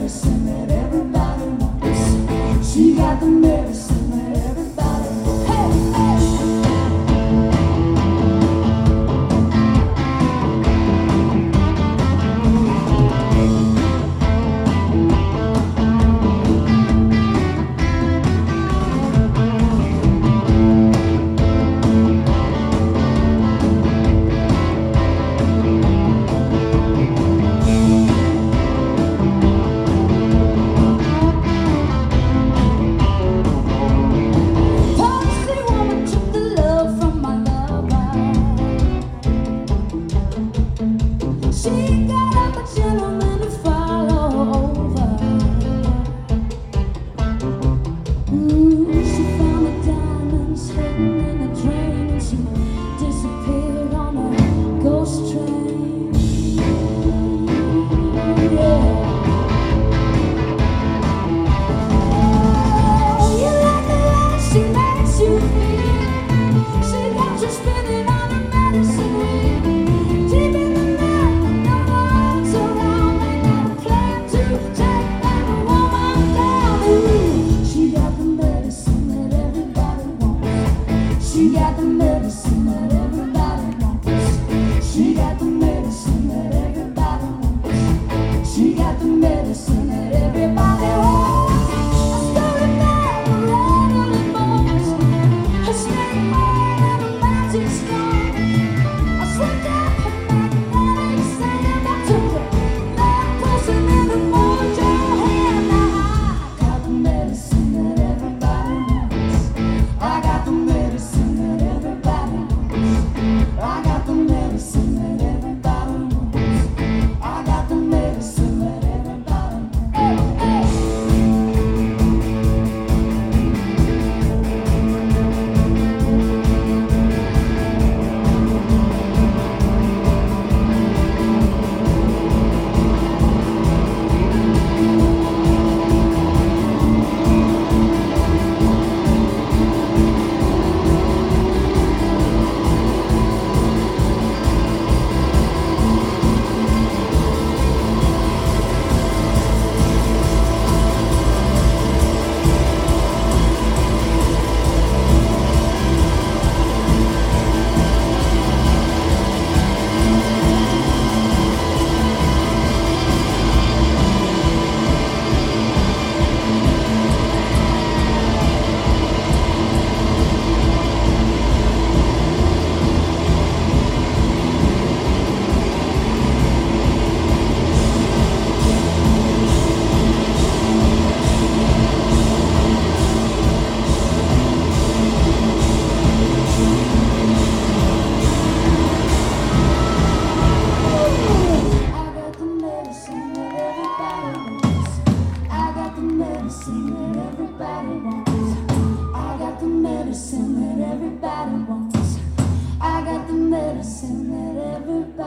medicine that everybody wants. She got the medicine that everybody wants. Hey, she got a gentleman to follow over. She found the diamonds hidden in a drain, and she disappeared on a ghost train. Yeah. Oh, you like the way she makes you feel. She got you spinning on a medicine wheel. Deep in the she got the medicine that everybody wants. She got the medicine that everybody wants. She got the medicine that everybody wants. A story bag of rattling bones, a snake bone and a magic stone. I slipped up her magnetic sand. I took her left person in the mojo hand. Now I got the medicine that everybody wants. I got the medicine. I got the medicine that everybody wants. I got the medicine that everybody wants. Hey, hey. I got the medicine that everybody wants. I got the medicine that everybody wants. I got the medicine that everybody